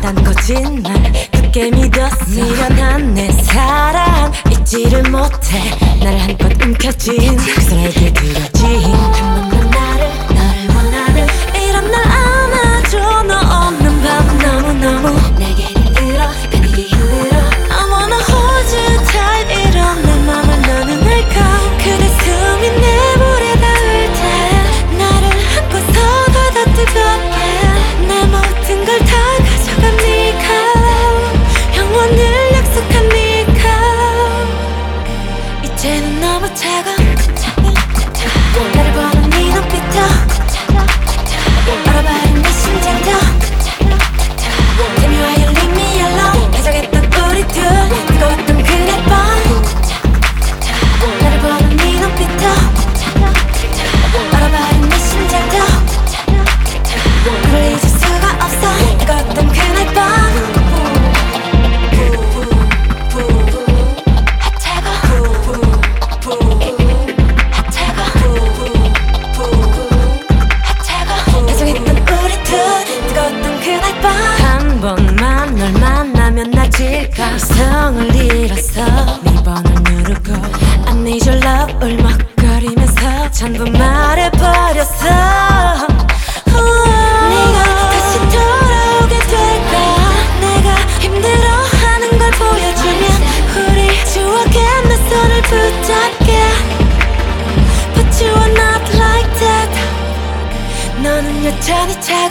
난 거짓말 굳게 믿었어. 미련한 내 사랑 잊지를 못해. 나를 한껏 움켜쥔 그 손에게 들어진 한 번만 나를 원하는 이런 날 안아줘. 너 없는 밤은 너무너무 내게 힘들어 편히 힘들어. I wanna hold you tight 이런 내 맘을 너는 알까. 그대 숨이 내 볼에 닿을 때 나를 안고서 더 뜨겁게 내 모든 걸 다 가져간 네가 영원을 약속한 네가 이제는 너무 차가워. 나를 보는 네 눈빛도 얼어버린 내 심장도 Tell me why you leave me alone. 다정했던 우리 둘 뜨거웠던 그날 밤 나를 보는 네 눈빛도 얼어버린 내 심장도 그걸 잊을 수가 없어. 뜨거웠던 그날 밤 한 번만 널 만나면 나질까. 성을 잃어서 네 번을 누르고 I need your love 울먹거리면서 전부 말해버렸어. 네가 다시 돌아오게 될까. 내가 힘들어하는 걸 보여주면 우리 추억에 내 손을 붙잡게 But you are not like that. 너는 여전히 차가워.